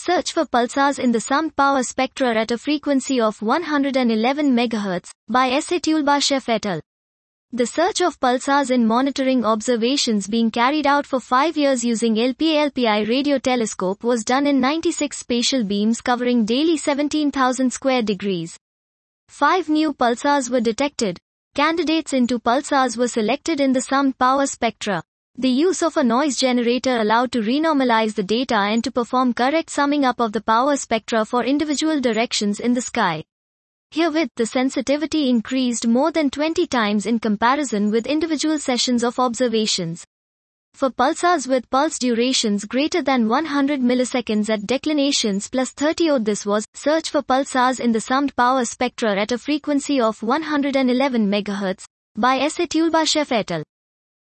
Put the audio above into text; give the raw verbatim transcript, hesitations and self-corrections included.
search for pulsars in the summed power spectra at a frequency of one hundred eleven megahertz, by S A Tulbashev et al. The search of pulsars in monitoring observations being carried out for five years using L P L P I radio telescope was done in ninety-six spatial beams covering daily seventeen thousand square degrees. Five new pulsars were detected. Candidates into pulsars were selected in the summed power spectra. The use of a noise generator allowed to renormalize the data and to perform correct summing up of the power spectra for individual directions in the sky. Herewith, the sensitivity increased more than twenty times in comparison with individual sessions of observations. For pulsars with pulse durations greater than one hundred milliseconds at declinations plus thirty odd, this was, search for pulsars in the summed power spectra at a frequency of one hundred eleven megahertz, by S A Tulbashev et al.